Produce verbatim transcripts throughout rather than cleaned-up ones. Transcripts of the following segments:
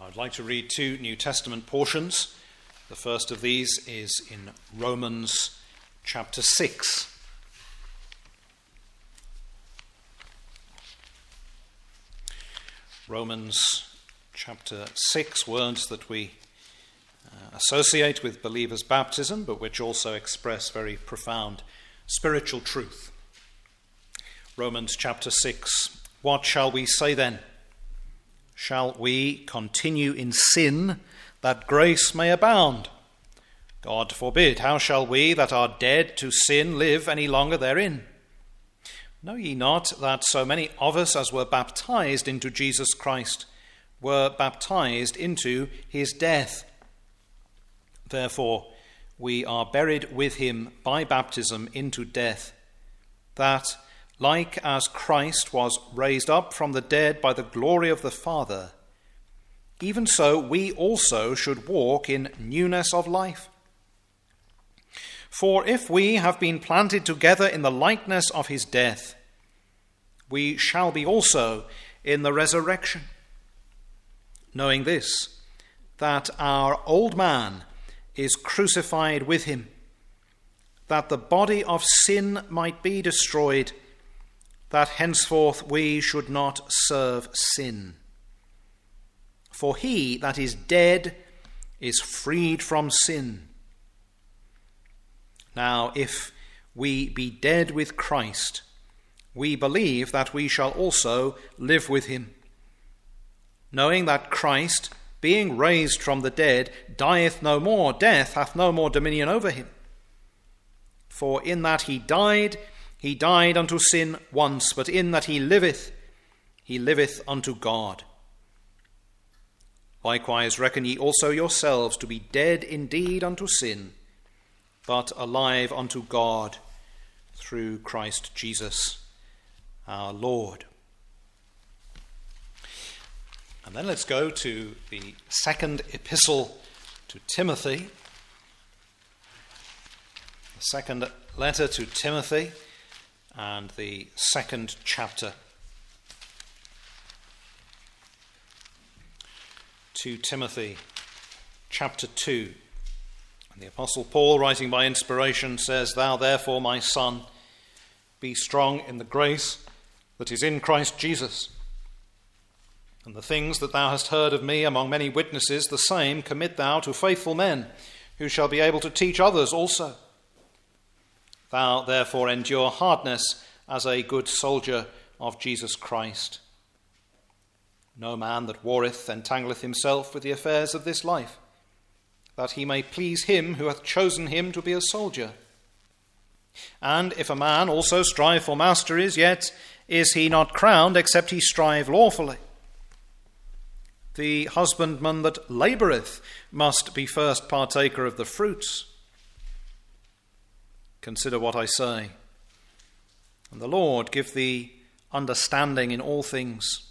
I'd like to read two New Testament portions. The first of these is in Romans chapter six. Romans chapter six, words that we uh, associate with believers' baptism, but which also express very profound spiritual truth. Romans chapter six. What shall we say then? Shall we continue in sin that grace may abound? God forbid. How shall we that are dead to sin live any longer therein? Know ye not that so many of us as were baptized into Jesus Christ were baptized into his death? Therefore we are buried with him by baptism into death, that, like as Christ was raised up from the dead by the glory of the Father, even so we also should walk in newness of life. For if we have been planted together in the likeness of his death, we shall be also in the resurrection. Knowing this, that our old man is crucified with him, that the body of sin might be destroyed, that henceforth we should not serve sin. For he that is dead is freed from sin. Now, if we be dead with Christ, we believe that we shall also live with him, knowing that Christ, being raised from the dead, dieth no more, death hath no more dominion over him. For in that he died, he died unto sin once, but in that he liveth, he liveth unto God. Likewise reckon ye also yourselves to be dead indeed unto sin, but alive unto God through Christ Jesus our Lord. And then let's go to the second epistle to Timothy. The second letter to Timothy and the second chapter. To Timothy chapter two. And the Apostle Paul, writing by inspiration, says, Thou therefore, my son, be strong in the grace that is in Christ Jesus. And the things that thou hast heard of me among many witnesses, the same commit thou to faithful men, who shall be able to teach others also. Thou therefore endure hardness as a good soldier of Jesus Christ. No man that warreth entangleth himself with the affairs of this life, that he may please him who hath chosen him to be a soldier. And if a man also strive for masteries, yet is he not crowned, except he strive lawfully. The husbandman that laboureth must be first partaker of the fruits. Consider what I say, and the Lord give thee understanding in all things.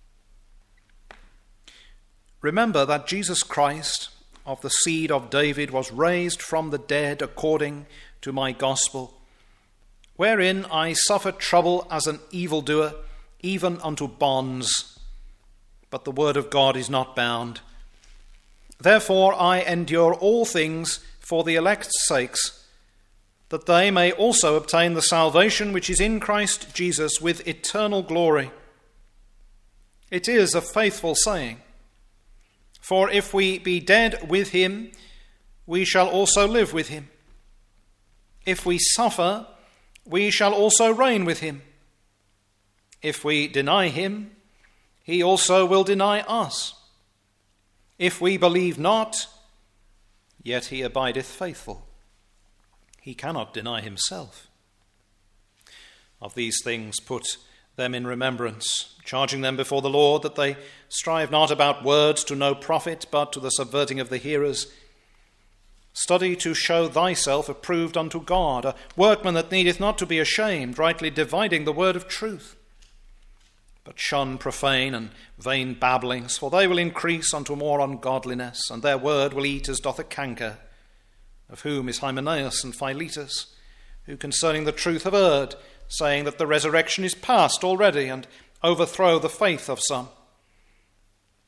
Remember that Jesus Christ, of the seed of David, was raised from the dead according to my gospel, wherein I suffered trouble as an evildoer, even unto bonds. But the word of God is not bound. Therefore I endure all things for the elect's sakes, that they may also obtain the salvation which is in Christ Jesus with eternal glory. It is a faithful saying. For if we be dead with him, we shall also live with him. If we suffer, we shall also reign with him. If we deny him, he also will deny us. If we believe not, yet he abideth faithful. He cannot deny himself. Of these things put them in remembrance, charging them before the Lord that they strive not about words to no profit, but to the subverting of the hearers. Study to show thyself approved unto God, a workman that needeth not to be ashamed, rightly dividing the word of truth. But shun profane and vain babblings, for they will increase unto more ungodliness, and their word will eat as doth a canker, of whom is Hymenaeus and Philetus, who concerning the truth have erred, saying that the resurrection is past already, and overthrow the faith of some.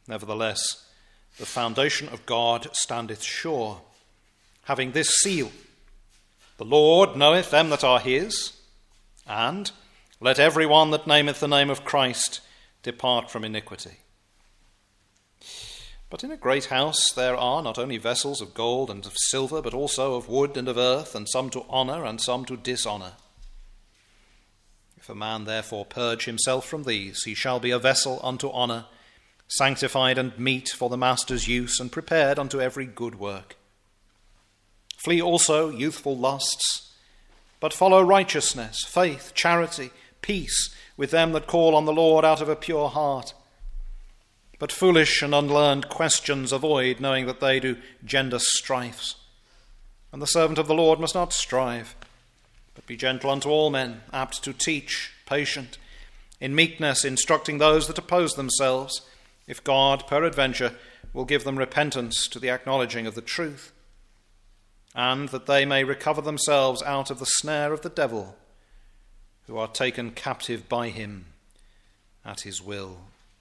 Nevertheless, the foundation of God standeth sure, having this seal: The Lord knoweth them that are his, and let every one that nameth the name of Christ depart from iniquity. But in a great house there are not only vessels of gold and of silver, but also of wood and of earth, and some to honour and some to dishonour. If a man therefore purge himself from these, he shall be a vessel unto honour, sanctified and meet for the master's use, and prepared unto every good work. Flee also youthful lusts, but follow righteousness, faith, charity, peace with them that call on the Lord out of a pure heart. But foolish and unlearned questions avoid, knowing that they do gender strifes. And the servant of the Lord must not strive, but be gentle unto all men, apt to teach, patient, in meekness instructing those that oppose themselves, if God, peradventure, will give them repentance to the acknowledging of the truth, and that they may recover themselves out of the snare of the devil, who are taken captive by him at his will.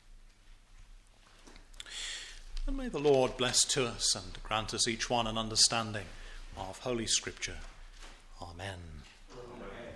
And may the Lord bless to us and grant us each one an understanding of Holy Scripture. Amen. Amen.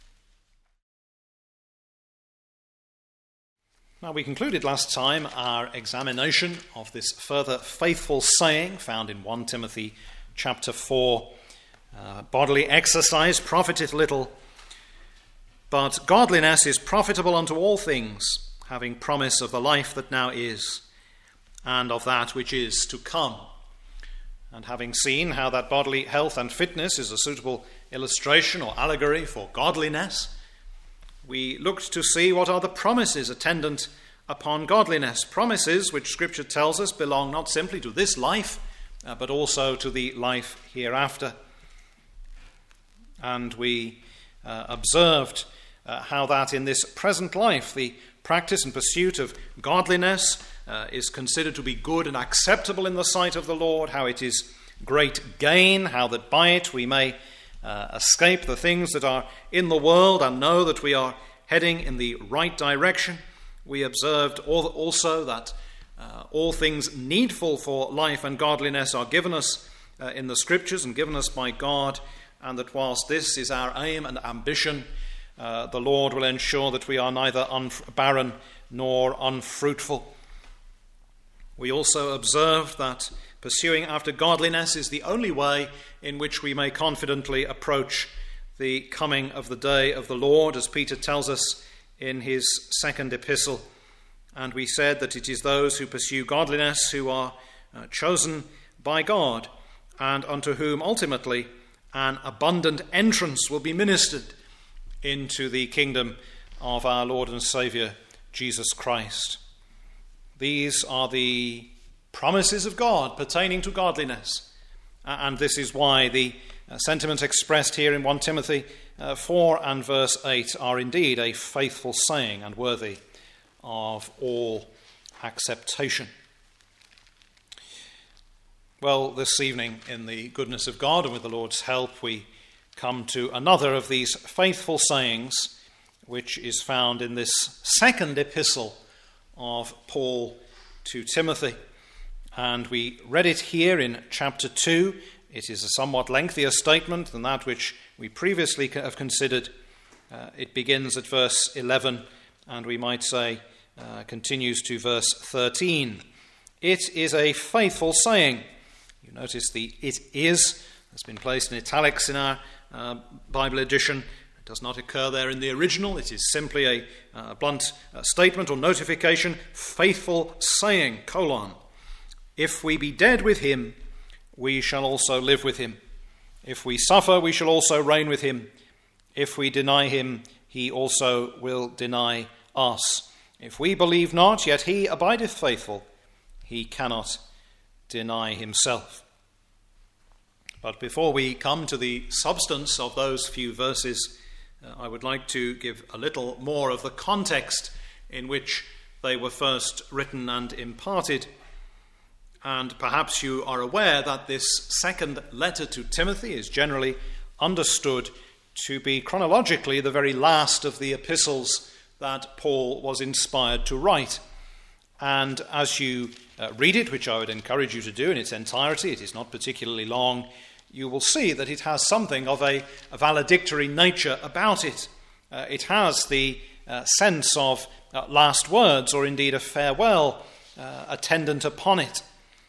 Now, we concluded last time our examination of this further faithful saying found in First Timothy chapter four. Uh, bodily exercise profiteth little, but godliness is profitable unto all things, having promise of the life that now is, and of that which is to come. And having seen how that bodily health and fitness is a suitable illustration or allegory for godliness, we looked to see what are the promises attendant upon godliness. Promises which Scripture tells us belong not simply to this life, uh, but also to the life hereafter. And we uh, observed uh, how that in this present life the practice and pursuit of godliness uh, is considered to be good and acceptable in the sight of the Lord, how it is great gain, how that by it we may uh, escape the things that are in the world and know that we are heading in the right direction. We observed also that uh, all things needful for life and godliness are given us uh, in the Scriptures and given us by God, and that whilst this is our aim and ambition, uh, the Lord will ensure that we are neither unf- barren nor unfruitful. We also observed that pursuing after godliness is the only way in which we may confidently approach the coming of the day of the Lord, as Peter tells us in his second epistle. And we said that it is those who pursue godliness who are uh, chosen by God, and unto whom ultimately an abundant entrance will be ministered into the kingdom of our Lord and Saviour, Jesus Christ. These are the promises of God pertaining to godliness. And this is why the sentiments expressed here in First Timothy four and verse eight are indeed a faithful saying and worthy of all acceptation. Well, this evening, in the goodness of God and with the Lord's help, we come to another of these faithful sayings, which is found in this second epistle of Paul to Timothy. And we read it here in chapter two. It is a somewhat lengthier statement than that which we previously have considered. Uh, it begins at verse eleven, and we might say uh, continues to verse thirteen. It is a faithful saying. You notice the "it is" has been placed in italics in our uh, Bible edition. It does not occur there in the original. It is simply a uh, blunt uh, statement or notification. Faithful saying, colon. If we be dead with him, we shall also live with him. If we suffer, we shall also reign with him. If we deny him, he also will deny us. If we believe not, yet he abideth faithful. He cannot deny himself. But before we come to the substance of those few verses, uh, I would like to give a little more of the context in which they were first written and imparted. And perhaps you are aware that this second letter to Timothy is generally understood to be chronologically the very last of the epistles that Paul was inspired to write. And as you uh, read it, which I would encourage you to do in its entirety, it is not particularly long, you will see that it has something of a, a valedictory nature about it. Uh, it has the uh, sense of uh, last words, or indeed a farewell uh, attendant upon it.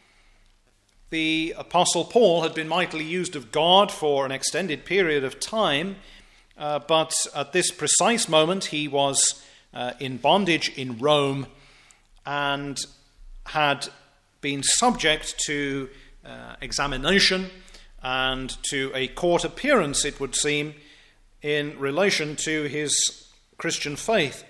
The Apostle Paul had been mightily used of God for an extended period of time, uh, but at this precise moment he was uh, in bondage in Rome and had been subject to uh, examination and to a court appearance, it would seem, in relation to his Christian faith.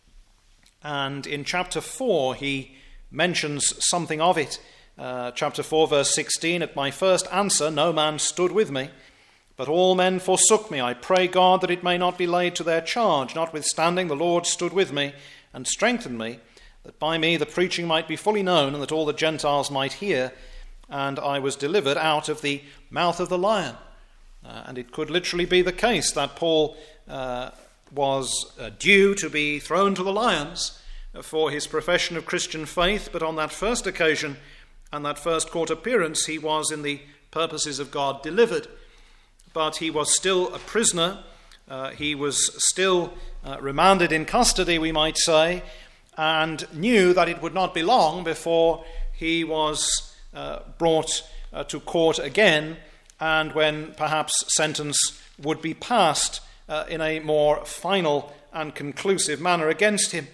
And in chapter four he mentions something of it. Uh, chapter four, verse sixteen, "At my first answer no man stood with me, but all men forsook me. I pray God that it may not be laid to their charge. Notwithstanding the Lord stood with me and strengthened me, that by me the preaching might be fully known, and that all the Gentiles might hear. And I was delivered out of the mouth of the lion." Uh, and it could literally be the case that Paul uh, was uh, due to be thrown to the lions for his profession of Christian faith, but on that first occasion and that first court appearance, he was, in the purposes of God, delivered. But he was still a prisoner. Uh, he was still uh, remanded in custody, we might say, and knew that it would not be long before he was uh, brought uh, to court again, and when perhaps sentence would be passed uh, in a more final and conclusive manner against him.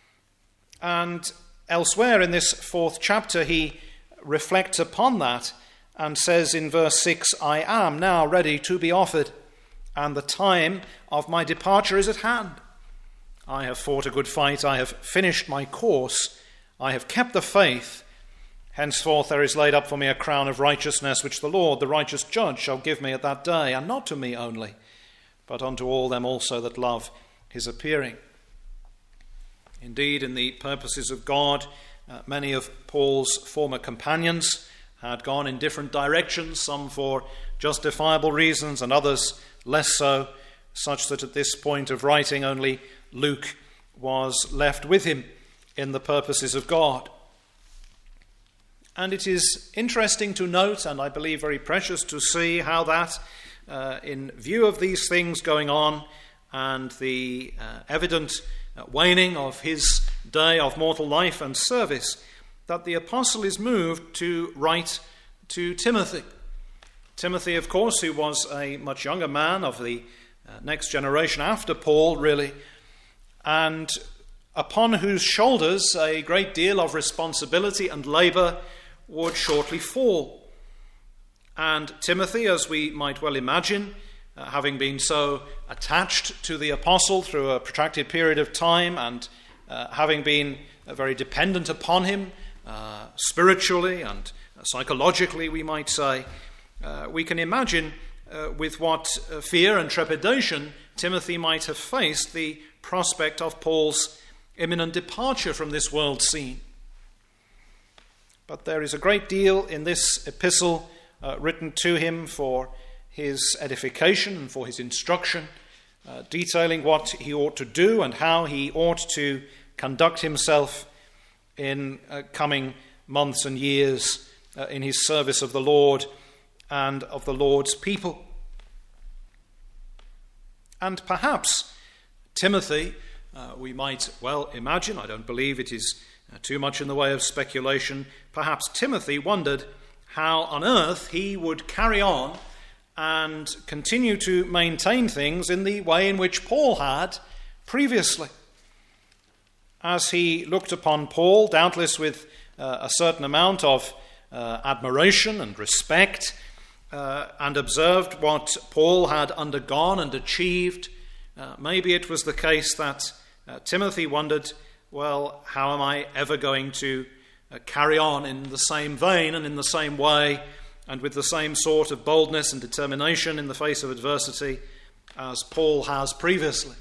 And elsewhere in this fourth chapter, he reflects upon that and says in verse six, "I am now ready to be offered, and the time of my departure is at hand. I have fought a good fight, I have finished my course, I have kept the faith. Henceforth there is laid up for me a crown of righteousness, which the Lord, the righteous judge, shall give me at that day, and not to me only, but unto all them also that love his appearing." Indeed, in the purposes of God, uh, many of Paul's former companions had gone in different directions, some for justifiable reasons and others less so, such that at this point of writing only Luke was left with him in the purposes of God. And it is interesting to note, and I believe very precious to see, how that, uh, in view of these things going on and the uh, evident uh, waning of his day of mortal life and service, that the apostle is moved to write to Timothy. Timothy, of course, who was a much younger man of the uh, next generation after Paul, really, and upon whose shoulders a great deal of responsibility and labour would shortly fall. And Timothy, as we might well imagine, uh, having been so attached to the apostle through a protracted period of time, and uh, having been uh, very dependent upon him uh, spiritually and uh, psychologically, we might say, uh, we can imagine uh, with what uh, fear and trepidation Timothy might have faced the prospect of Paul's imminent departure from this world scene. But there is a great deal in this epistle uh, written to him for his edification and for his instruction, uh, detailing what he ought to do and how he ought to conduct himself in uh, coming months and years uh, in his service of the Lord and of the Lord's people. And perhaps Timothy, uh, we might well imagine, I don't believe it is uh, too much in the way of speculation, perhaps Timothy wondered how on earth he would carry on and continue to maintain things in the way in which Paul had previously. As he looked upon Paul, doubtless with uh, a certain amount of uh, admiration and respect, uh, and observed what Paul had undergone and achieved, uh, maybe it was the case that uh, Timothy wondered, well, how am I ever going to uh, carry on in the same vein and in the same way and with the same sort of boldness and determination in the face of adversity as Paul has previously?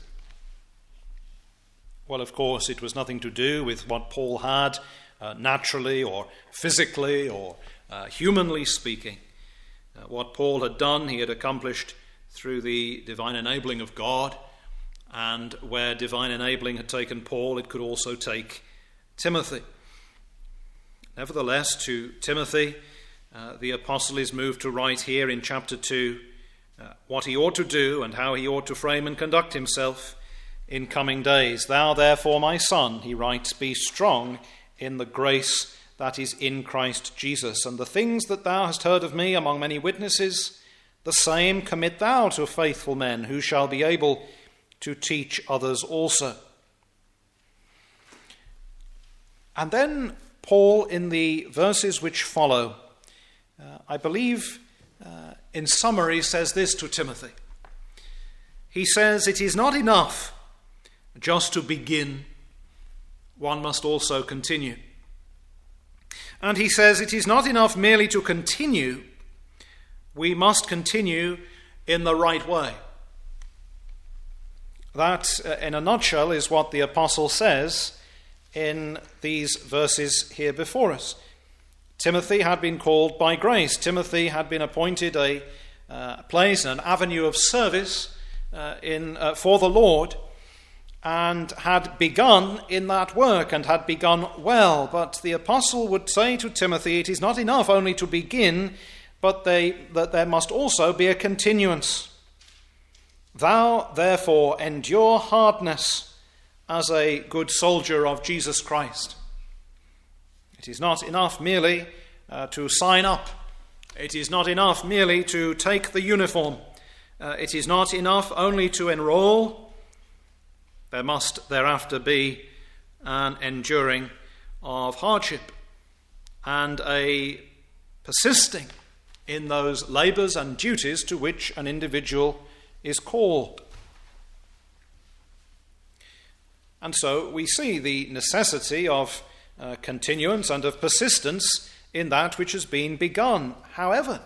Well, of course, it was nothing to do with what Paul had uh, naturally or physically or uh, humanly speaking. Uh, what Paul had done, he had accomplished through the divine enabling of God, and where divine enabling had taken Paul, it could also take Timothy. Nevertheless, to Timothy, uh, the apostle is moved to write here in chapter two uh, what he ought to do and how he ought to frame and conduct himself in coming days. Thou therefore, my son, he writes, be strong in the grace that is in Christ Jesus. And the things that thou hast heard of me among many witnesses, the same commit thou to faithful men, who shall be able to teach others also. And then Paul, in the verses which follow, uh, I believe, uh, in summary, says this to Timothy. He says, it is not enough just to begin, one must also continue. And he says, it is not enough merely to continue, we must continue in the right way. That, uh, in a nutshell, is what the apostle says in these verses here before us. Timothy had been called by grace. Timothy had been appointed a uh, place, an avenue of service uh, in uh, for the Lord, and had begun in that work and had begun well. But the apostle would say to Timothy, it is not enough only to begin, but they, that there must also be a continuance. Thou, therefore, endure hardness as a good soldier of Jesus Christ. It is not enough merely uh, to sign up. It is not enough merely to take the uniform. Uh, it is not enough only to enroll. There must thereafter be an enduring of hardship and a persisting in those labours and duties to which an individual is called. And so we see the necessity of uh, continuance and of persistence in that which has been begun. However,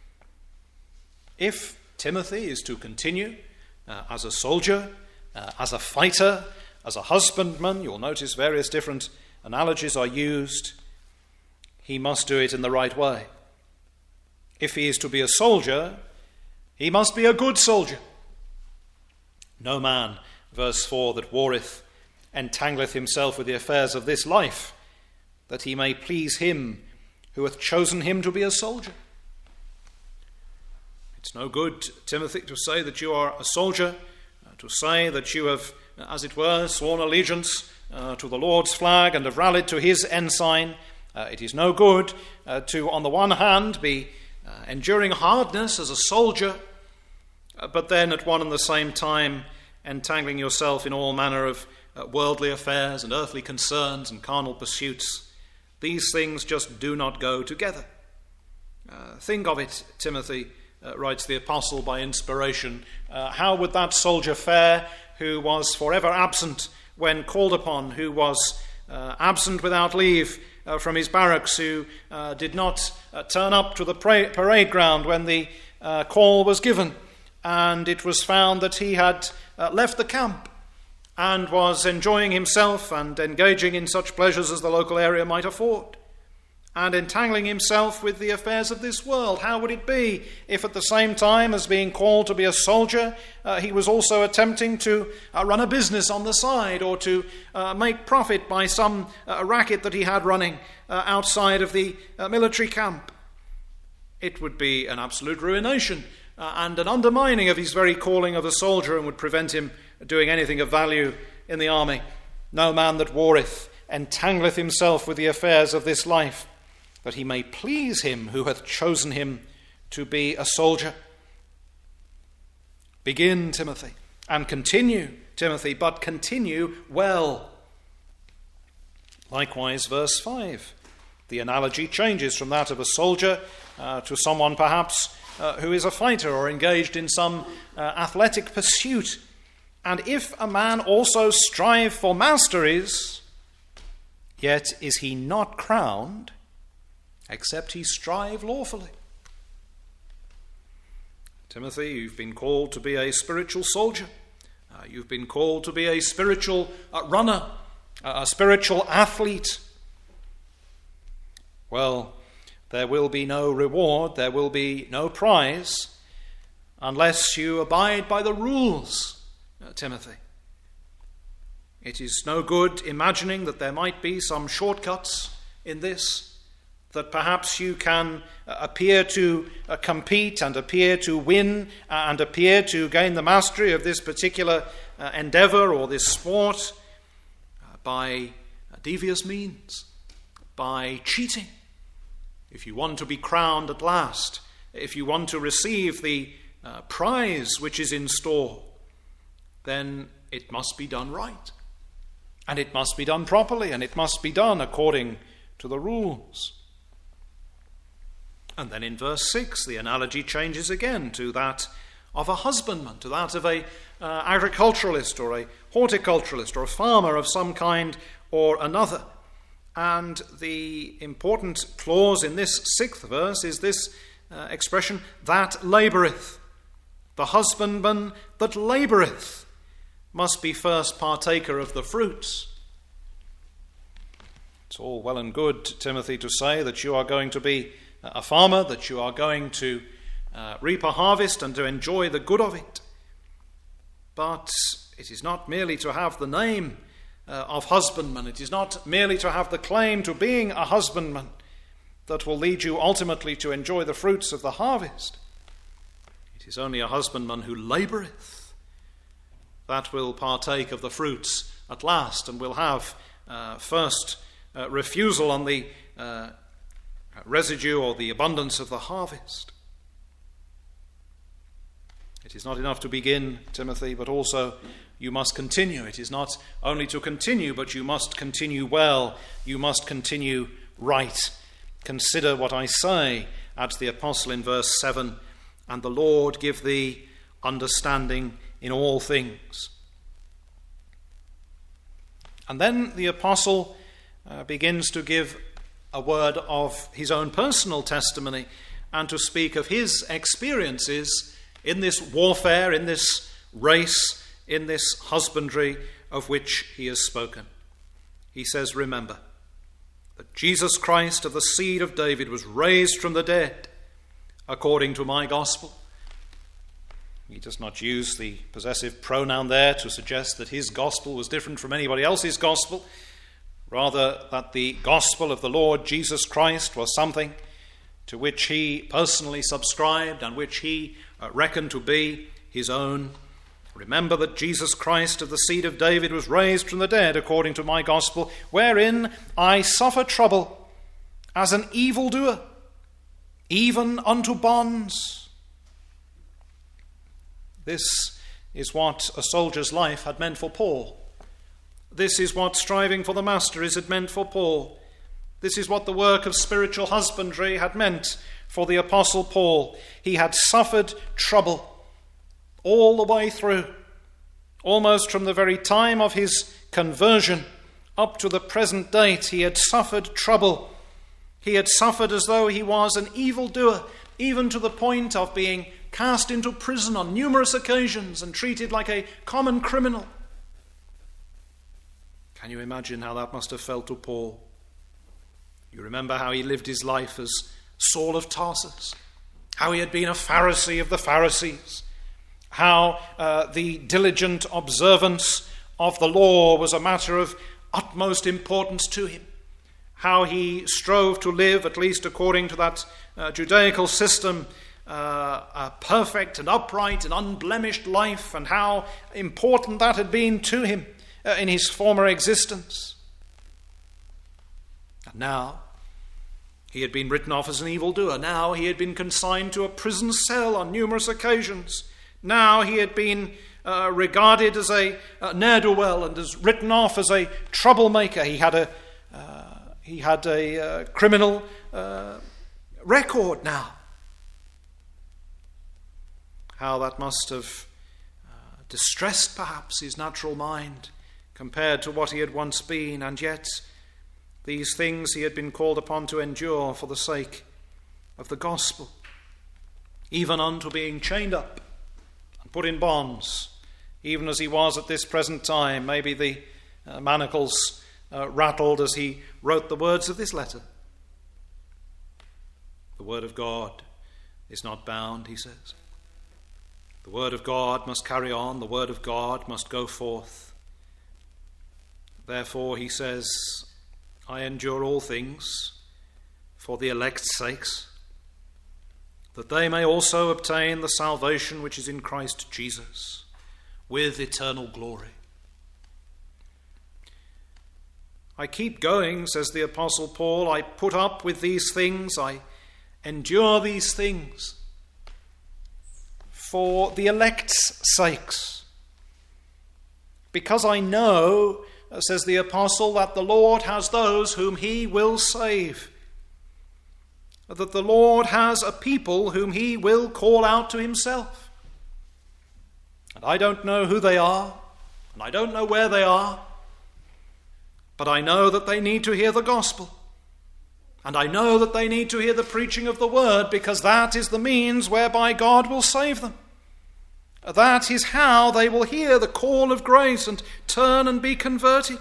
if Timothy is to continue uh, as a soldier, uh, as a fighter, as a husbandman, you'll notice various different analogies are used, he must do it in the right way. If he is to be a soldier, he must be a good soldier. No man, verse four, that warreth entangleth himself with the affairs of this life, that he may please him who hath chosen him to be a soldier. It's no good, Timothy, to say that you are a soldier, uh, to say that you have, as it were, sworn allegiance uh, to the Lord's flag and have rallied to his ensign. Uh, it is no good uh, to, on the one hand, be uh, enduring hardness as a soldier, uh, but then at one and the same time entangling yourself in all manner of uh, worldly affairs and earthly concerns and carnal pursuits. These things just do not go together. Uh, think of it, Timothy, uh, writes the apostle by inspiration. Uh, how would that soldier fare who was forever absent when called upon, who was uh, absent without leave uh, from his barracks, who uh, did not uh, turn up to the pra- parade ground when the uh, call was given, and it was found that he had uh, left the camp and was enjoying himself and engaging in such pleasures as the local area might afford, and entangling himself with the affairs of this world? How would it be if at the same time as being called to be a soldier, uh, he was also attempting to uh, run a business on the side, or to uh, make profit by some uh, racket that he had running uh, outside of the uh, military camp? It would be an absolute ruination uh, and an undermining of his very calling of a soldier, and would prevent him doing anything of value in the army. No man that warreth entangleth himself with the affairs of this life, that he may please him who hath chosen him to be a soldier. Begin, Timothy, and continue, Timothy, but continue well. Likewise, verse five. The analogy changes from that of a soldier uh, to someone perhaps uh, who is a fighter or engaged in some uh, athletic pursuit. And if a man also strive for masteries, yet is he not crowned, except he strive lawfully. Timothy, you've been called to be a spiritual soldier. Uh, you've been called to be a spiritual uh, runner, uh, a spiritual athlete. Well, there will be no reward, there will be no prize, unless you abide by the rules, uh, Timothy. It is no good imagining that there might be some shortcuts in this. that perhaps you can uh, appear to uh, compete and appear to win uh, and appear to gain the mastery of this particular uh, endeavor or this sport uh, by uh, devious means, by cheating. If you want to be crowned at last, if you want to receive the uh, prize which is in store, then it must be done right. And it must be done properly, and it must be done according to the rules. And then in verse six, the analogy changes again to that of a husbandman, to that of a uh, agriculturalist or a horticulturalist or a farmer of some kind or another. And the important clause in this sixth verse is this uh, expression, that laboureth. The husbandman that laboureth must be first partaker of the fruits. It's all well and good, Timothy, to say that you are going to be a farmer, that you are going to uh, reap a harvest and to enjoy the good of it. But it is not merely to have the name uh, of husbandman, it is not merely to have the claim to being a husbandman that will lead you ultimately to enjoy the fruits of the harvest. It is only a husbandman who laboureth that will partake of the fruits at last and will have uh, first uh, refusal on the uh, residue or the abundance of the harvest. It is not enough to begin, Timothy, but also you must continue. It is not only to continue, but you must continue well. You must continue right. Consider what I say, adds the apostle in verse seven, and the Lord give thee understanding in all things. And then the apostle uh, begins to give a word of his own personal testimony and to speak of his experiences in this warfare, in this race, in this husbandry of which he has spoken. He says, remember that Jesus Christ of the seed of David was raised from the dead according to my gospel. He does not use the possessive pronoun there to suggest that his gospel was different from anybody else's gospel. Rather, that the gospel of the Lord Jesus Christ was something to which he personally subscribed and which he uh, reckoned to be his own. Remember that Jesus Christ of the seed of David was raised from the dead according to my gospel, wherein I suffer trouble as an evildoer, even unto bonds. This is what a soldier's life had meant for Paul. This is what striving for the master is had meant for Paul. This is what the work of spiritual husbandry had meant for the apostle Paul. He had suffered trouble all the way through, almost from the very time of his conversion up to the present date. He had suffered trouble. He had suffered as though he was an evildoer, even to the point of being cast into prison on numerous occasions and treated like a common criminal. Can you imagine how that must have felt to Paul? You remember how he lived his life as Saul of Tarsus, how he had been a Pharisee of the Pharisees, how uh, the diligent observance of the law was a matter of utmost importance to him, how he strove to live, at least according to that uh, Judaical system, uh, a perfect and upright and unblemished life, and how important that had been to him Uh, in his former existence. And now he had been written off as an evildoer. Now he had been consigned to a prison cell on numerous occasions. Now he had been uh, regarded as a uh, ne'er-do-well and as written off as a troublemaker. He had a uh, he had a uh, criminal uh, record now. How that must have uh, distressed perhaps his natural mind compared to what he had once been, and yet these things he had been called upon to endure for the sake of the gospel, even unto being chained up and put in bonds, even as he was at this present time. Maybe the uh, manacles uh, rattled as he wrote the words of this letter. The word of God is not bound, he says. The word of God must carry on. The word of God must go forth. Therefore, he says, I endure all things for the elect's sakes, that they may also obtain the salvation which is in Christ Jesus, with eternal glory. I keep going, says the Apostle Paul. I put up with these things. I endure these things for the elect's sakes. Because I know, says the Apostle, that the Lord has those whom he will save. That the Lord has a people whom he will call out to himself. And I don't know who they are, and I don't know where they are, but I know that they need to hear the gospel. And I know that they need to hear the preaching of the word, because that is the means whereby God will save them. That is how they will hear the call of grace and turn and be converted.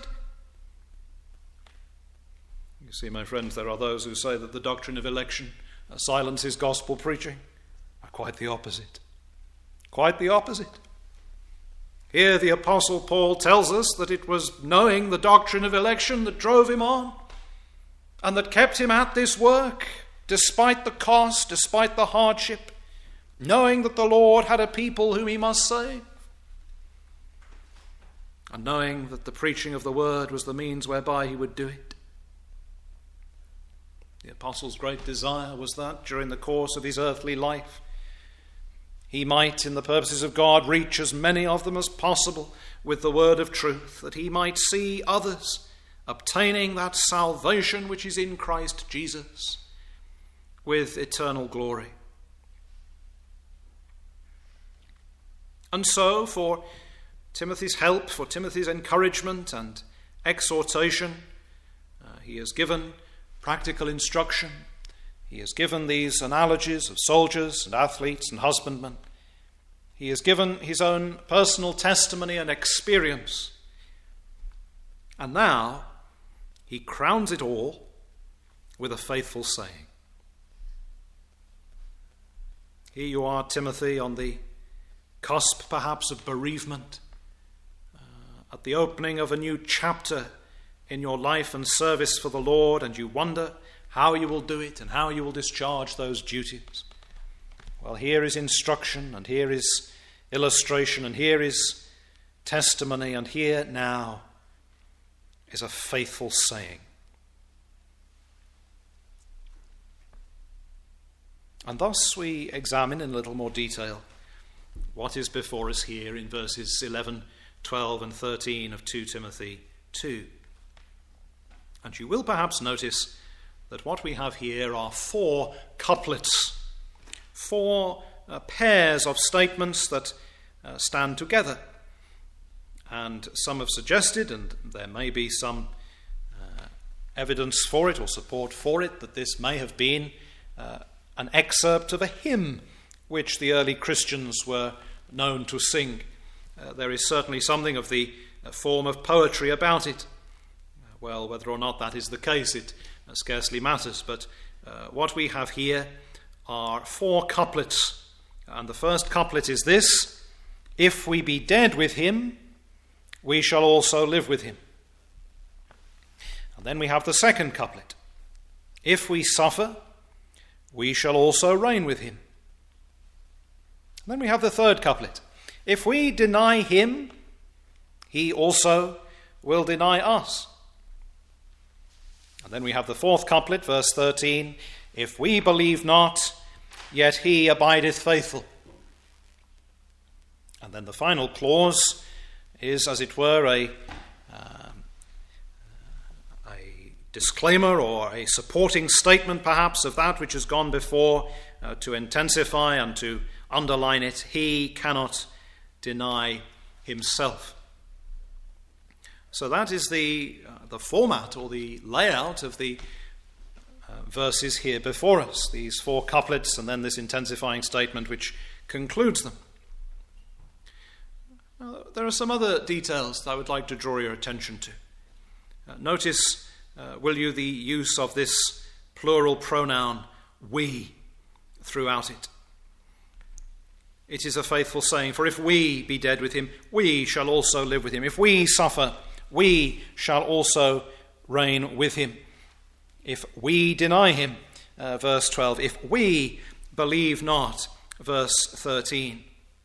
You see, my friends, there are those who say that the doctrine of election silences gospel preaching. Quite the opposite. Quite the opposite. Here the Apostle Paul tells us that it was knowing the doctrine of election that drove him on, and that kept him at this work, despite the cost, despite the hardship, knowing that the Lord had a people whom he must save, and knowing that the preaching of the word was the means whereby he would do it. The apostle's great desire was that during the course of his earthly life, he might, in the purposes of God, reach as many of them as possible with the word of truth, that he might see others obtaining that salvation which is in Christ Jesus with eternal glory. And so, for Timothy's help, for Timothy's encouragement and exhortation, uh, he has given practical instruction. He has given these analogies of soldiers and athletes and husbandmen. He has given his own personal testimony and experience. And now he crowns it all with a faithful saying. Here you are, Timothy, on the cusp perhaps of bereavement, uh, at the opening of a new chapter in your life and service for the Lord, and you wonder how you will do it and how you will discharge those duties. Well, here is instruction, and here is illustration, and here is testimony, and here now is a faithful saying. And thus we examine in a little more detail what is before us here in verses eleven, twelve and thirteen of Second Timothy two. And you will perhaps notice that what we have here are four couplets, four uh, pairs of statements that uh, stand together. And some have suggested, and there may be some uh, evidence for it or support for it, that this may have been uh, an excerpt of a hymn which the early Christians were known to sing. Uh, there is certainly something of the uh, form of poetry about it. Uh, well, whether or not that is the case, it uh, scarcely matters. But uh, what we have here are four couplets. And the first couplet is this: if we be dead with him, we shall also live with him. And then we have the second couplet: if we suffer, we shall also reign with him. And then we have the third couplet: if we deny him, he also will deny us. And then we have the fourth couplet, verse thirteen: if we believe not, yet he abideth faithful. And then the final clause is, as it were, a, um, a disclaimer or a supporting statement, perhaps, of that which has gone before, uh, to intensify and to underline it. He cannot deny himself. So that is the uh, the format or the layout of the uh, verses here before us. These four couplets and then this intensifying statement which concludes them. Now, there are some other details that I would like to draw your attention to. Uh, notice, uh, will you, the use of this plural pronoun we throughout it. It is a faithful saying, for if we be dead with him, we shall also live with him. If we suffer, we shall also reign with him. If we deny him, uh, verse twelve. If we believe not, verse thirteen.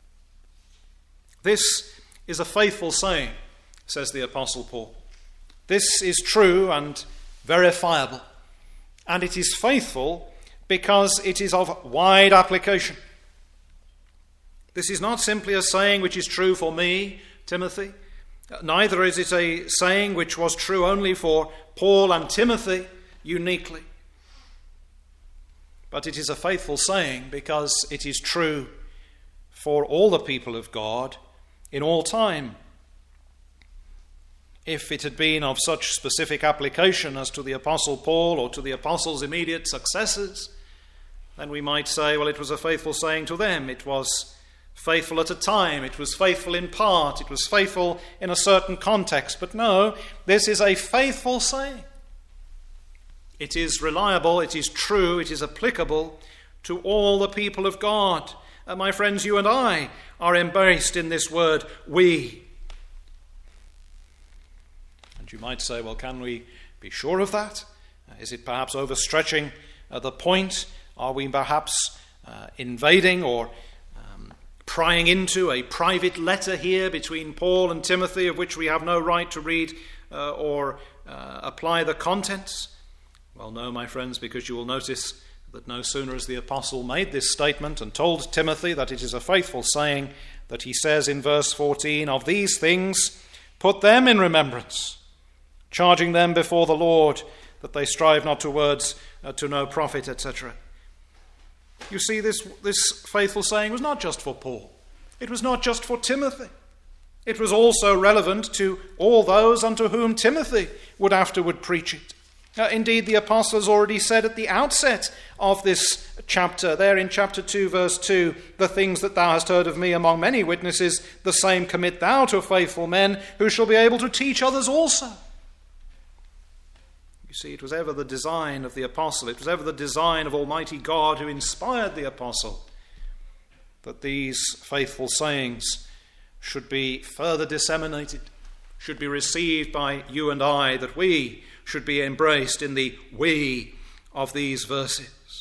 This is a faithful saying, says the Apostle Paul. This is true and verifiable. And it is faithful because it is of wide application. This is not simply a saying which is true for me, Timothy. Neither is it a saying which was true only for Paul and Timothy uniquely. But it is a faithful saying because it is true for all the people of God in all time. If it had been of such specific application as to the Apostle Paul or to the Apostles' immediate successors, then we might say, well, it was a faithful saying to them. It was faithful at a time. It was faithful in part. It was faithful in a certain context. But no, this is a faithful saying. It is reliable, it is true, it is applicable to all the people of God. Uh, my friends, you and I are embraced in this word, we. And you might say, well, can we be sure of that? Uh, is it perhaps overstretching uh, the point? Are we perhaps uh, invading or um, prying into a private letter here between Paul and Timothy, of which we have no right to read uh, or uh, apply the contents? Well, no, my friends, because you will notice that no sooner has the apostle made this statement and told Timothy that it is a faithful saying, that he says in verse fourteen, of these things put them in remembrance, charging them before the Lord that they strive not to words uh, to no profit, et cetera. You see, this, this faithful saying was not just for Paul. It was not just for Timothy. It was also relevant to all those unto whom Timothy would afterward preach it. Uh, indeed, the apostle has already said at the outset of this chapter, there in chapter two, verse two, the things that thou hast heard of me among many witnesses, the same commit thou to faithful men who shall be able to teach others also. You see, it was ever the design of the apostle, it was ever the design of Almighty God who inspired the apostle, that these faithful sayings should be further disseminated, should be received by you and I, that we should be embraced in the we of these verses.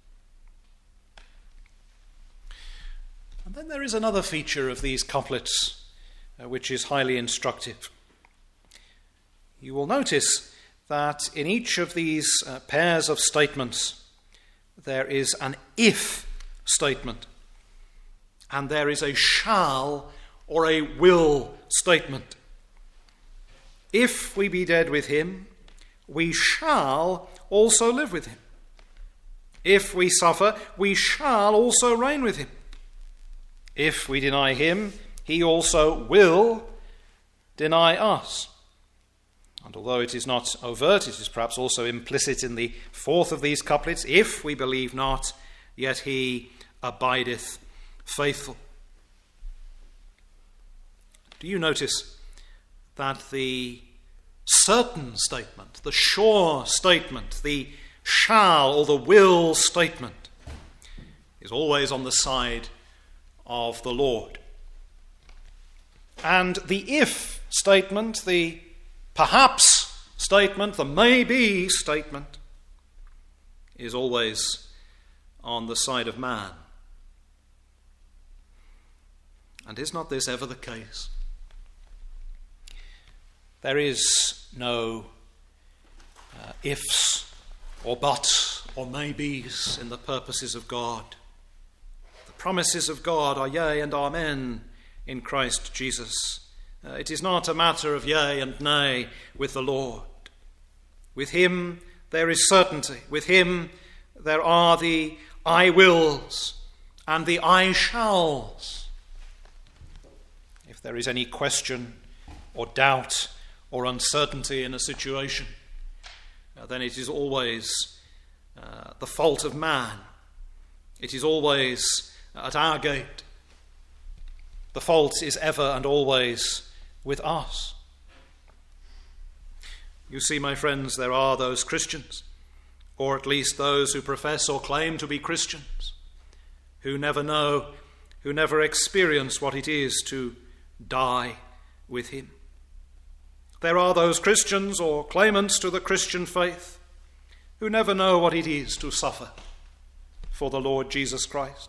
And then there is another feature of these couplets uh, which is highly instructive. You will notice that in each of these uh, pairs of statements there is an if statement and there is a shall or a will statement. If we be dead with him, we shall also live with him. If we suffer, we shall also reign with him. If we deny him, he also will deny us. And although it is not overt, it is perhaps also implicit in the fourth of these couplets, if we believe not, yet he abideth faithful. Do you notice that the certain statement, the sure statement, the shall or the will statement is always on the side of the Lord? And the if statement, the perhaps statement, the maybe statement is always on the side of man. And is not this ever the case? There is no uh, ifs or buts or maybes in the purposes of God. The promises of God are yea and amen in Christ Jesus. Uh, it is not a matter of yea and nay with the Lord. With him there is certainty. With him there are the I wills and the I shalls. If there is any question or doubt or uncertainty in a situation, uh, then it is always uh, the fault of man. It is always at our gate. The fault is ever and always with us. You see, my friends, there are those Christians, or at least those who profess or claim to be Christians, who never know, who never experience what it is to die with him. There are those Christians or claimants to the Christian faith who never know what it is to suffer for the Lord Jesus Christ.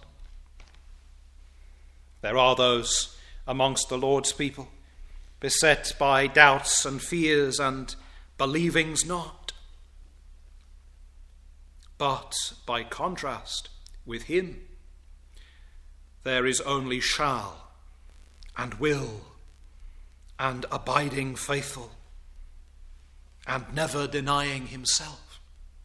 There are those amongst the Lord's people beset by doubts and fears and believings not. But by contrast with him, there is only shall and will and abiding faithful and never denying himself.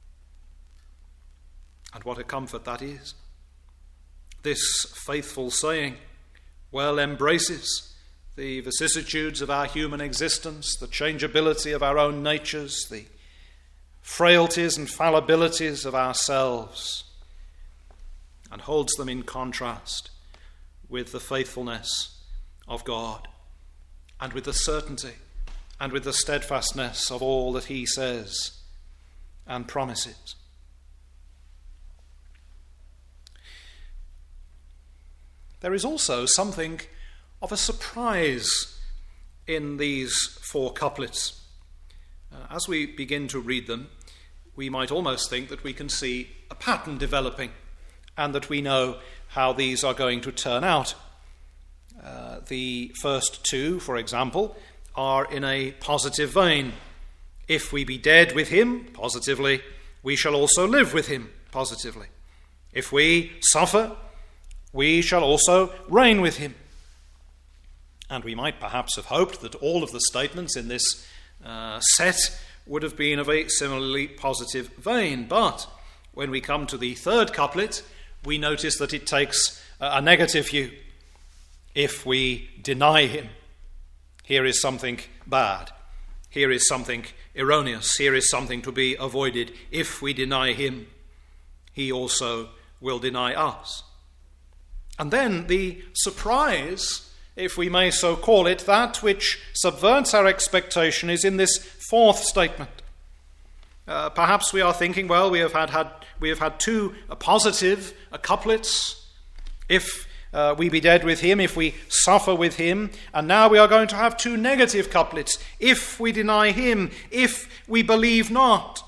And what a comfort that is. This faithful saying well embraces the vicissitudes of our human existence, the changeability of our own natures, the frailties and fallibilities of ourselves, and holds them in contrast with the faithfulness of God, and with the certainty and with the steadfastness of all that he says and promises. There is also something of a surprise in these four couplets. Uh, as we begin to read them, we might almost think that we can see a pattern developing and that we know how these are going to turn out. Uh, the first two, for example, are in a positive vein. If we be dead with him, positively, we shall also live with him, positively. If we suffer, we shall also reign with him. And we might perhaps have hoped that all of the statements in this uh, set would have been of a similarly positive vein. But when we come to the third couplet, we notice that it takes a negative view. If we deny him, here is something bad. Here is something erroneous. Here is something to be avoided. If we deny him, he also will deny us. And then the surprise, if we may so call it, that which subverts our expectation is in this fourth statement. Uh, perhaps we are thinking, well, we have had, had we have had two uh, positive uh, couplets. If uh, we be dead with him, if we suffer with him, and now we are going to have two negative couplets. If we deny him, if we believe not.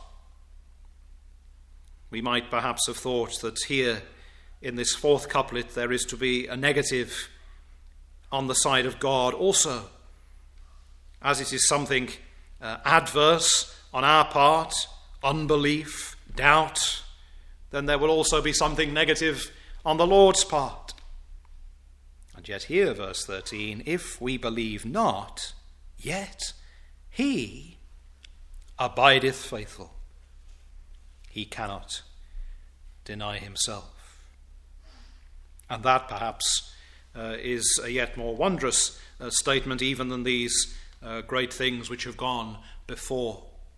We might perhaps have thought that here in this fourth couplet there is to be a negative on the side of God also, as it is something uh, adverse on our part, unbelief, doubt, then there will also be something negative on the Lord's part. And yet here, verse thirteen, if we believe not, yet he abideth faithful. He cannot deny himself. And that perhaps uh, is a yet more wondrous uh, statement even than these uh, great things which have gone before.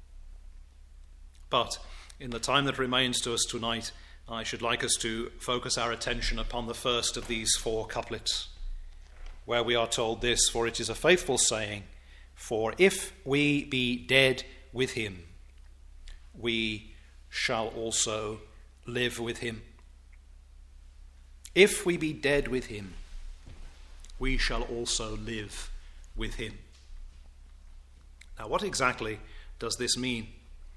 But in the time that remains to us tonight, I should like us to focus our attention upon the first of these four couplets, where we are told this, for it is a faithful saying, for if we be dead with him, we shall also live with him. If we be dead with him, we shall also live with him. Now, what exactly does this mean?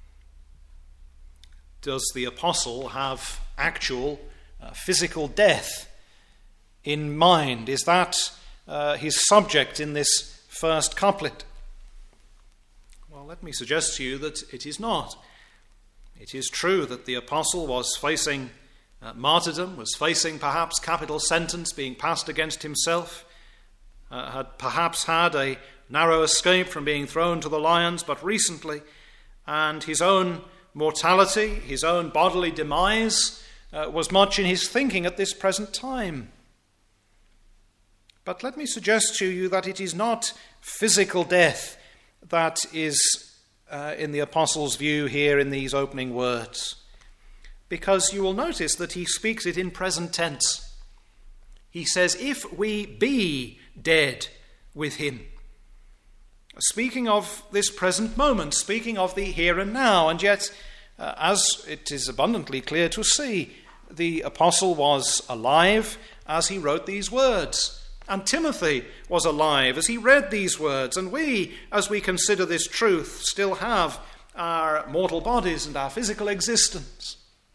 Does the apostle have actual uh, physical death in mind? Is that uh, his subject in this first couplet? Well, let me suggest to you that it is not. It is true that the apostle was facing uh, martyrdom, was facing perhaps capital sentence being passed against himself, uh, had perhaps had a narrow escape from being thrown to the lions but recently, and his own mortality, his own bodily demise, uh, was much in his thinking at this present time. But let me suggest to you that it is not physical death that is uh, in the apostle's view here in these opening words, because you will notice that he speaks it in present tense. He says, if we be dead with him. Speaking of this present moment, speaking of the here and now, and yet, uh, as it is abundantly clear to see, the apostle was alive as he wrote these words, and Timothy was alive as he read these words, and we, as we consider this truth, still have our mortal bodies and our physical existence.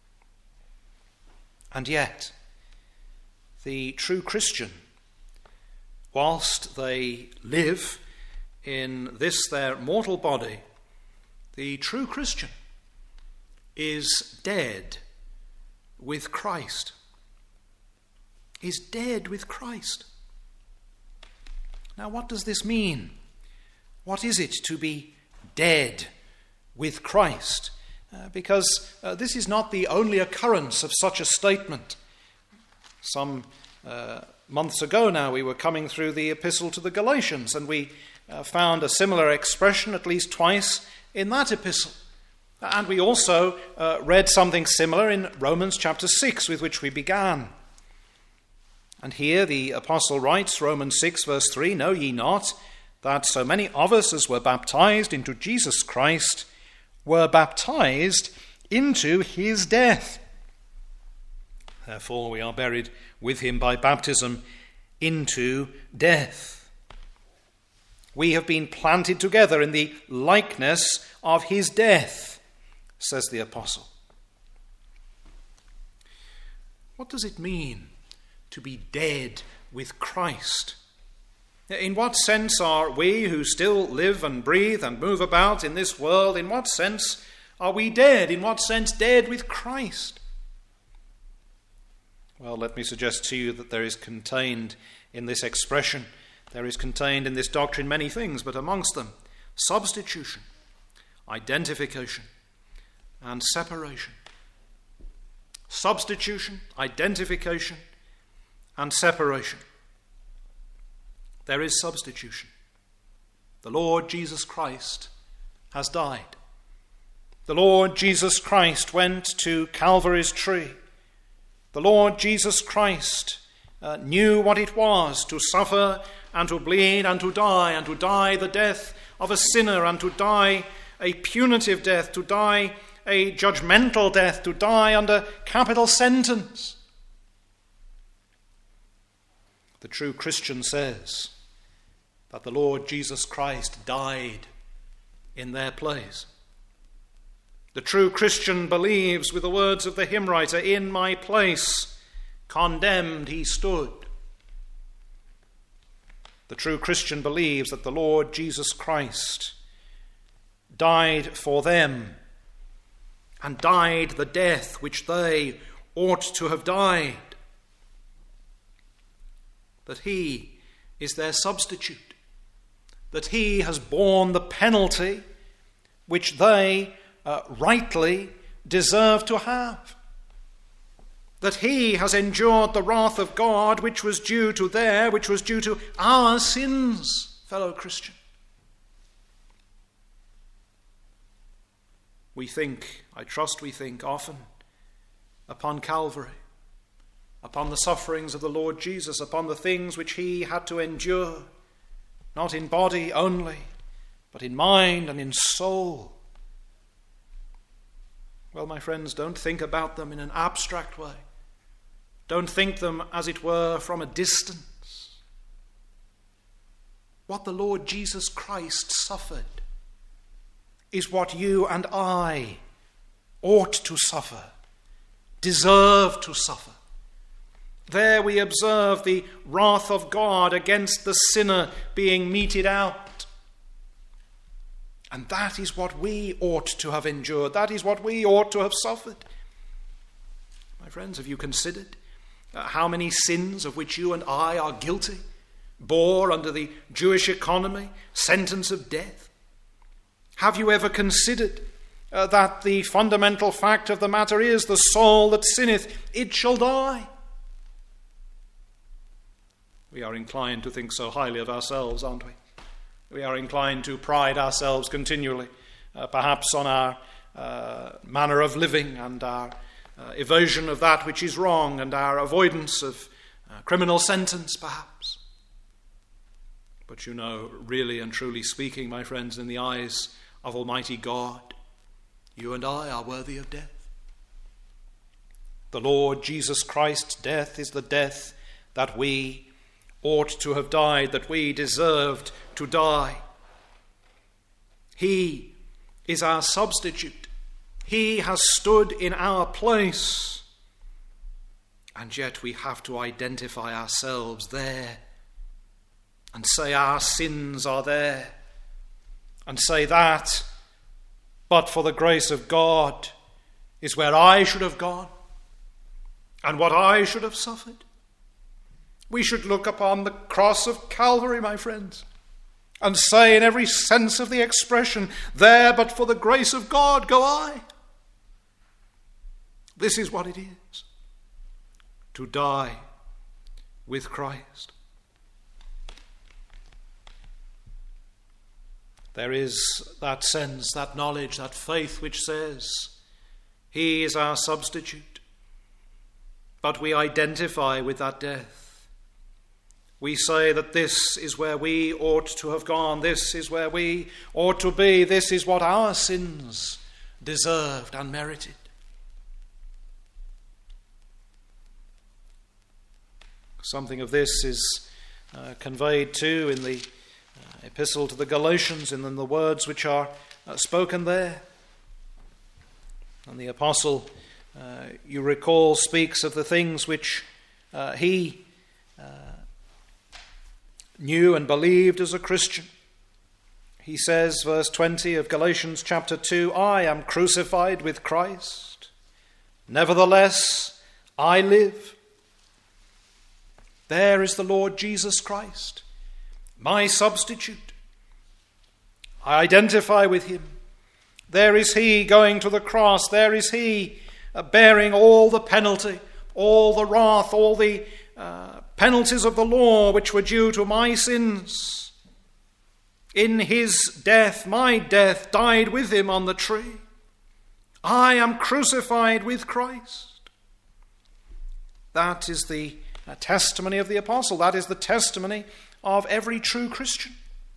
And yet, the true Christian, whilst they live in this their mortal body, the true Christian is dead with Christ. Is dead with Christ. Now, what does this mean? What is it to be dead with Christ? Uh, because uh, this is not the only occurrence of such a statement. Some uh, months ago now, we were coming through the epistle to the Galatians, and we uh, found a similar expression at least twice in that epistle. And we also uh, read something similar in Romans chapter six, with which we began. And here the apostle writes, Romans six verse three, "Know ye not that so many of us as were baptized into Jesus Christ were baptized into his death? Therefore we are buried with him by baptism into death. We have been planted together in the likeness of his death," says the apostle. What does it mean to be dead with Christ? In what sense are we who still live and breathe and move about in this world, in what sense are we dead? In what sense dead with Christ? Well, let me suggest to you that there is contained in this expression, there is contained in this doctrine many things, but amongst them, substitution, identification, and separation. Substitution, identification, and separation. There is substitution. The Lord Jesus Christ has died. The Lord Jesus Christ went to Calvary's tree. The Lord Jesus Christ uh, knew what it was to suffer and to bleed and to die, and to die the death of a sinner, and to die a punitive death, to die a judgmental death, to die under capital sentence. The true Christian says that the Lord Jesus Christ died in their place. The true Christian believes with the words of the hymn writer, "In my place, condemned he stood." The true Christian believes that the Lord Jesus Christ died for them, and died the death which they ought to have died. That he is their substitute. That he has borne the penalty which they uh, rightly deserve to have. That he has endured the wrath of God which was due to their, which was due to our sins, fellow Christian. We think, I trust we think often, upon Calvary, upon the sufferings of the Lord Jesus, upon the things which he had to endure, not in body only, but in mind and in soul. Well, my friends, don't think about them in an abstract way. Don't think them, as it were, from a distance. What the Lord Jesus Christ suffered is what you and I ought to suffer, deserve to suffer. There we observe the wrath of God against the sinner being meted out. And that is what we ought to have endured. That is what we ought to have suffered. My friends, have you considered uh, how many sins of which you and I are guilty bore under the Jewish economy sentence of death? Have you ever considered uh, that the fundamental fact of the matter is the soul that sinneth, it shall die? We are inclined to think so highly of ourselves, aren't we? We are inclined to pride ourselves continually, uh, perhaps on our uh, manner of living and our uh, evasion of that which is wrong and our avoidance of uh, criminal sentence, perhaps. But you know, really and truly speaking, my friends, in the eyes of Almighty God, you and I are worthy of death. The Lord Jesus Christ's death is the death that we ought to have died, that we deserved to die. He is our substitute. He has stood in our place. And yet we have to identify ourselves there and say our sins are there and say that, but for the grace of God, is where I should have gone and what I should have suffered. We should look upon the cross of Calvary, my friends, and say in every sense of the expression, there but for the grace of God go I. This is what it is to die with Christ. There is that sense, that knowledge, that faith which says, He is our substitute. But we identify with that death. We say that this is where we ought to have gone. This is where we ought to be. This is what our sins deserved and merited. Something of this is uh, conveyed too in the uh, epistle to the Galatians, and in the words which are uh, spoken there. And the apostle, uh, you recall, speaks of the things which uh, he uh, knew and believed as a Christian. He says, verse twenty of Galatians chapter two, I am crucified with Christ. Nevertheless, I live. There is the Lord Jesus Christ, my substitute. I identify with him. There is he going to the cross. There is he uh, bearing all the penalty, all the wrath, all the uh, penalties of the law which were due to my sins. In his death, my death, died with him on the tree. I am crucified with Christ. That is the A testimony of the apostle. That is the testimony of every true Christian.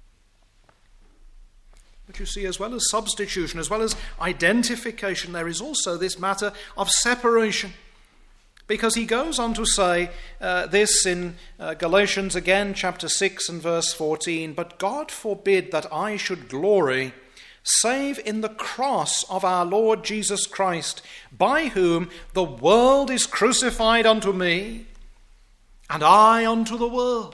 But you see, as well as substitution, as well as identification, there is also this matter of separation. Because he goes on to say uh, this in uh, Galatians again, chapter six and verse fourteen, but God forbid that I should glory save in the cross of our Lord Jesus Christ, by whom the world is crucified unto me, and I unto the world.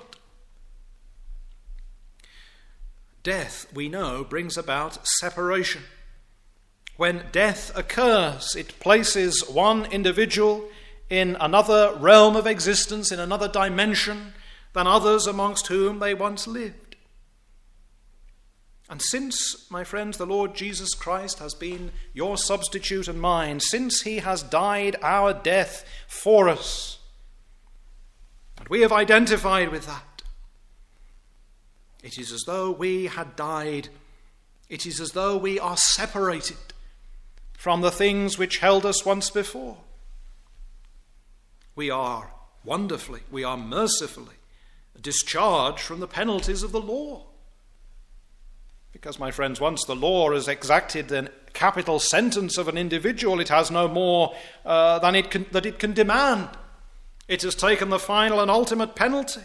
Death, we know, brings about separation. When death occurs, it places one individual in another realm of existence, in another dimension than others amongst whom they once lived. And since, my friends, the Lord Jesus Christ has been your substitute and mine, since he has died our death for us, and we have identified with that, it is as though we had died. It is as though we are separated from the things which held us once before. We are wonderfully, we are mercifully discharged from the penalties of the law. Because, my friends, once the law has exacted the capital sentence of an individual, it has no more uh, than it can, that it can demand. It has taken the final and ultimate penalty.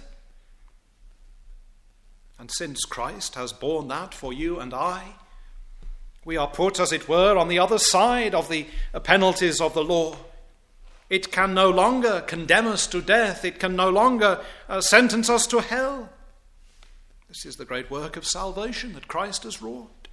And since Christ has borne that for you and I, we are put, as it were, on the other side of the penalties of the law. It can no longer condemn us to death. It can no longer uh, sentence us to hell. This is the great work of salvation that Christ has wrought.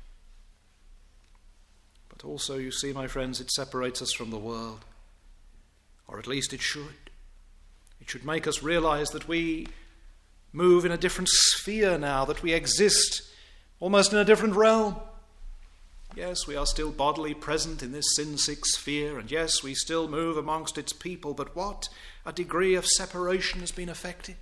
But also, you see, my friends, it separates us from the world. Or at least it should. It should make us realize that we move in a different sphere now, that we exist almost in a different realm. Yes, we are still bodily present in this sin-sick sphere, and yes, we still move amongst its people, but what a degree of separation has been effected.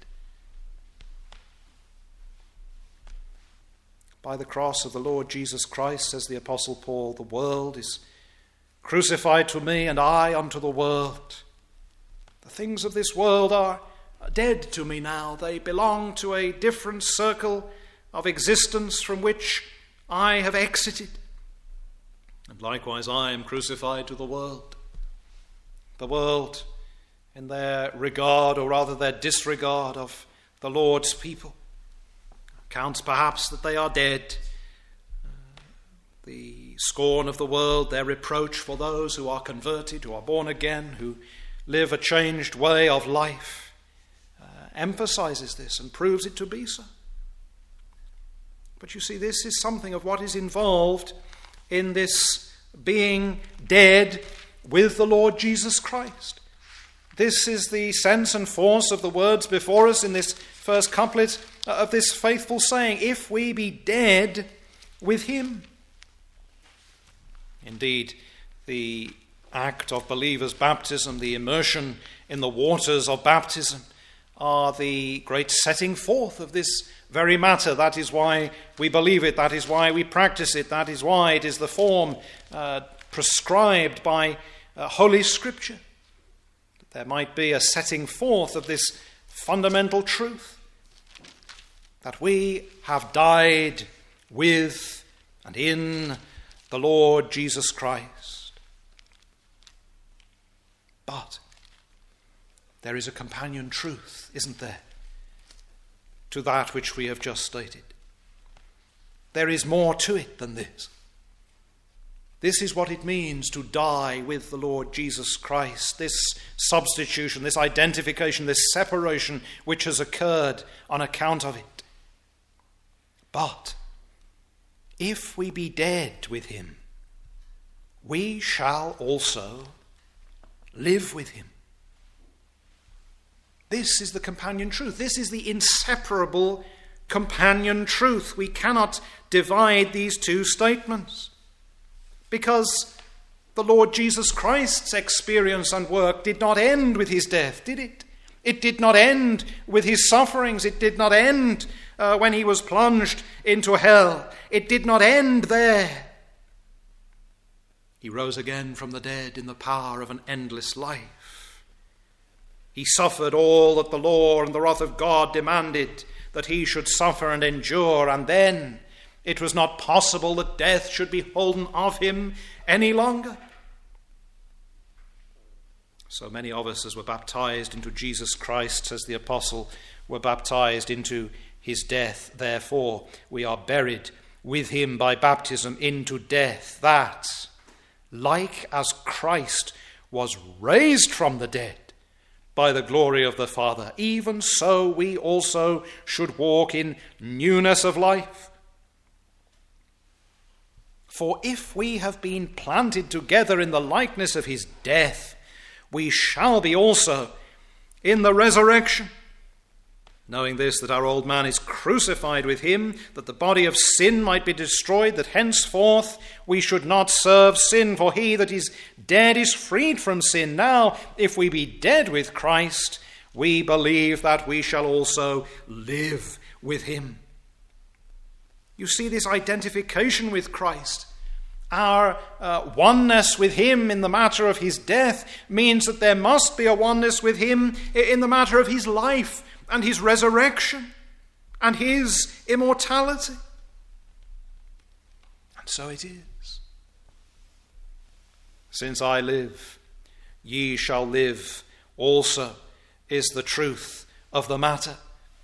By the cross of the Lord Jesus Christ, says the Apostle Paul, the world is crucified to me, and I unto the world. The things of this world are dead to me now. They belong to a different circle of existence from which I have exited. And likewise I am crucified to the world. The world, in their regard, or rather their disregard of the Lord's people, counts perhaps that they are dead. Uh, the scorn of the world, their reproach for those who are converted, who are born again, who live a changed way of life, uh, emphasizes this and proves it to be so. But you see, this is something of what is involved in this being dead with the Lord Jesus Christ. This is the sense and force of the words before us in this first couplet of this faithful saying, if we be dead with him. Indeed, the act of believers' baptism, the immersion in the waters of baptism, are the great setting forth of this very matter. That is why we believe it. That is why we practice it. That is why it is the form uh, prescribed by uh, Holy Scripture. That there might be a setting forth of this fundamental truth, that we have died with and in the Lord Jesus Christ. But there is a companion truth, isn't there, to that which we have just stated. There is more to it than this. This is what it means to die with the Lord Jesus Christ, this substitution, this identification, this separation which has occurred on account of it. But if we be dead with him, we shall also live with him. This is the companion truth. This is the inseparable companion truth. We cannot divide these two statements, because the Lord Jesus Christ's experience and work did not end with his death, did it? It did not end with his sufferings. It did not end uh, when he was plunged into hell. It did not end there. He rose again from the dead in the power of an endless life. He suffered all that the law and the wrath of God demanded that he should suffer and endure, and then it was not possible that death should be holden of him any longer. So many of us, as were baptized into Jesus Christ, says the apostle, were baptized into his death. Therefore, we are buried with him by baptism into death, that, like as Christ was raised from the dead by the glory of the Father, even so we also should walk in newness of life. For if we have been planted together in the likeness of his death, we shall be also in the resurrection. Knowing this, that our old man is crucified with him, that the body of sin might be destroyed, that henceforth we should not serve sin, for he that is dead is freed from sin. Now, if we be dead with Christ, we believe that we shall also live with him. You see, this identification with Christ, our uh, oneness with him in the matter of his death, means that there must be a oneness with him in the matter of his life and his resurrection and his immortality. And so it is. Since I live, ye shall live also, is the truth of the matter.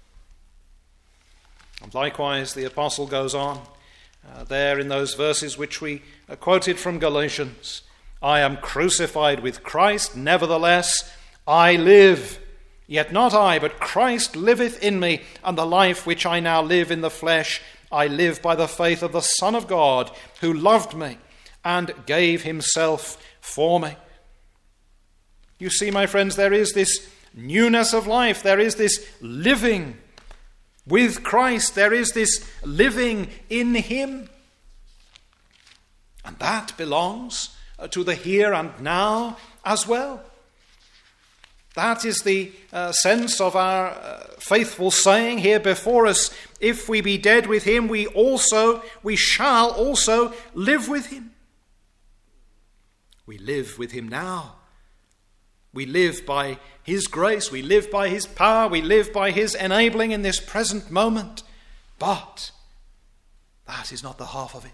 And likewise, the apostle goes on uh, there in those verses which we uh, quoted from Galatians. I am crucified with Christ, nevertheless I live. Yet not I, but Christ liveth in me, and the life which I now live in the flesh, I live by the faith of the Son of God, who loved me and gave himself for me. You see, my friends, there is this newness of life. There is this living with Christ. There is this living in him. And that belongs to the here and now as well. That is the uh, sense of our uh, faithful saying here before us. If we be dead with him, we also, we shall also live with him. We live with him now. We live by his grace. We live by his power. We live by his enabling in this present moment. But that is not the half of it.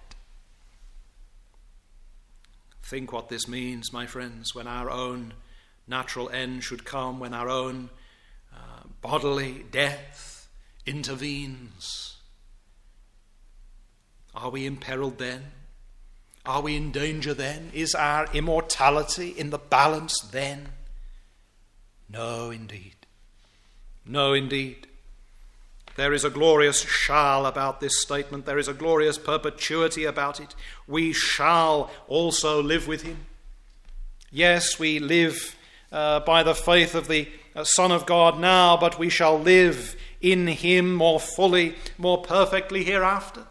Think what this means, my friends, when our own natural end should come, when our own uh, bodily death intervenes. Are we imperiled then? Are we in danger then? Is our immortality in the balance then? No, indeed. No, indeed. There is a glorious shall about this statement. There is a glorious perpetuity about it. We shall also live with him. Yes, we live uh, by the faith of the uh, Son of God now, but we shall live in him more fully, more perfectly hereafter.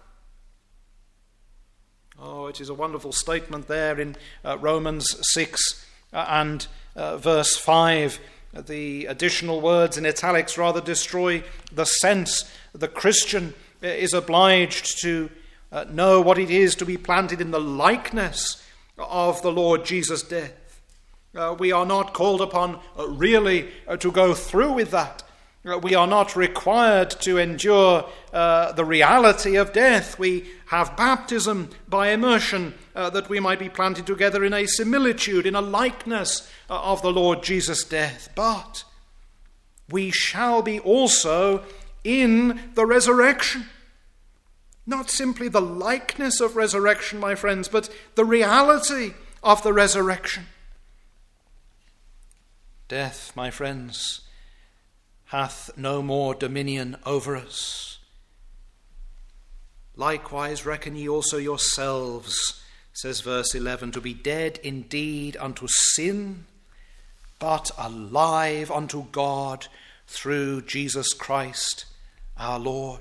Oh, it is a wonderful statement there in uh, Romans six uh, and uh, verse five. The additional words in italics rather destroy the sense. The Christian is obliged to uh, know what it is to be planted in the likeness of the Lord Jesus' death. Uh, we are not called upon uh, really uh, to go through with that. Uh, we are not required to endure uh, the reality of death. We have baptism by immersion uh, that we might be planted together in a similitude, in a likeness uh, of the Lord Jesus' death. But we shall be also in the resurrection. Not simply the likeness of resurrection, my friends, but the reality of the resurrection. Death, my friends, hath no more dominion over us. Likewise reckon ye also yourselves, says verse eleven, to be dead indeed unto sin, but alive unto God through Jesus Christ our Lord.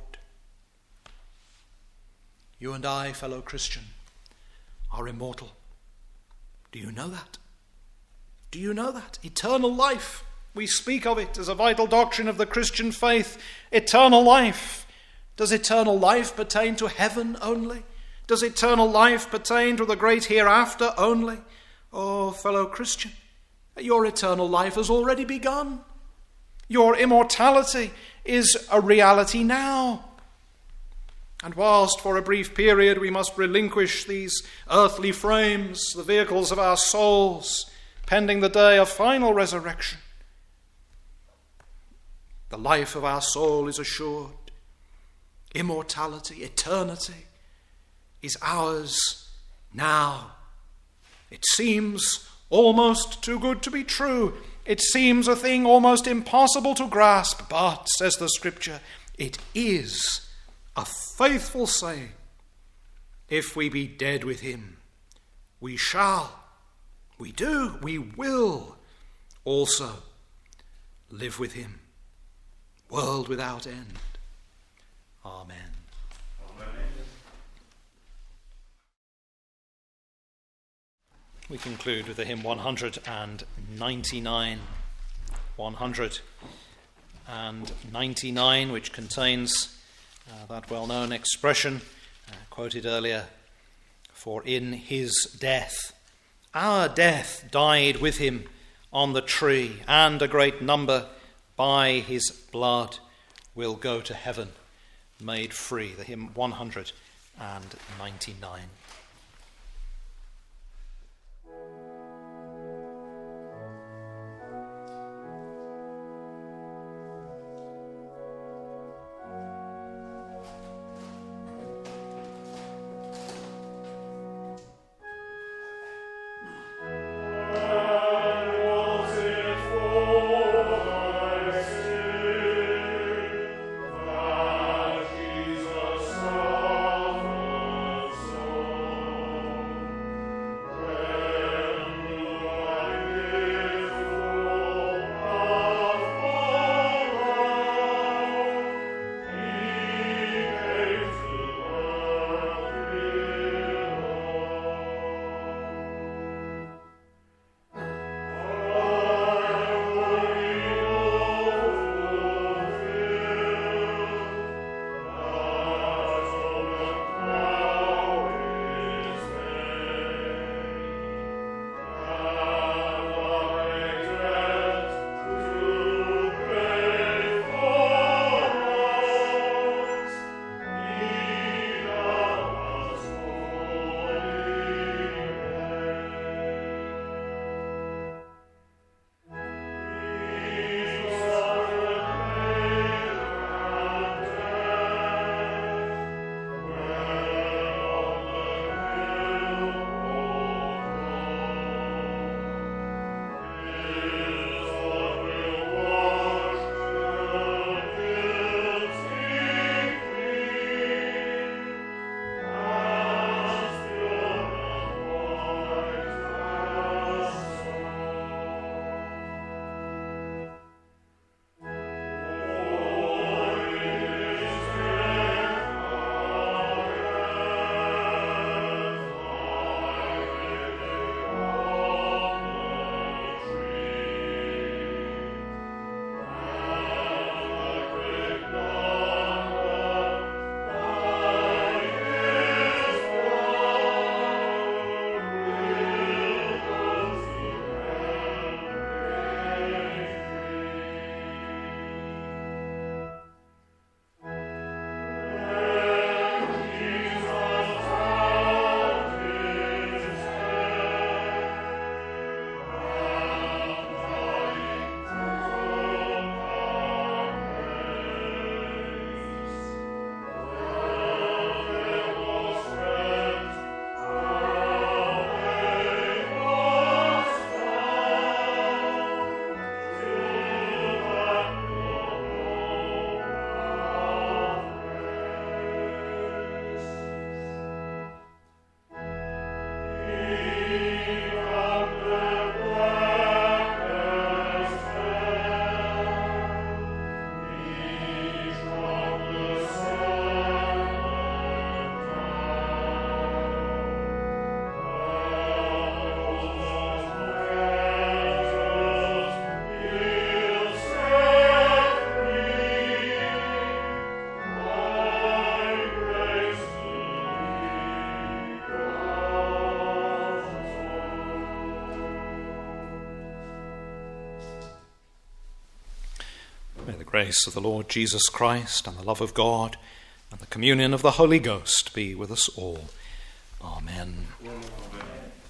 You and I, fellow Christian, are immortal. Do you know that? Do you know that? Eternal life. We speak of it as a vital doctrine of the Christian faith. Eternal life. Does eternal life pertain to heaven only? Does eternal life pertain to the great hereafter only? Oh, fellow Christian, your eternal life has already begun. Your immortality is a reality now. And whilst for a brief period we must relinquish these earthly frames, the vehicles of our souls, pending the day of final resurrection, the life of our soul is assured. Immortality, eternity is ours now. It seems almost too good to be true. It seems a thing almost impossible to grasp. But, says the Scripture, it is a faithful saying. If we be dead with him, we shall, we do, we will also live with him. World without end. Amen. Amen. We conclude with the hymn one hundred ninety-nine. one hundred ninety-nine, which contains uh, that well-known expression uh, quoted earlier, for in his death, our death died with him on the tree, and a great number by his blood will go to heaven, made free. The hymn one hundred ninety-nine. Jesus suffered so. May the grace of the Lord Jesus Christ and the love of God and the communion of the Holy Ghost be with us all. Amen. Amen.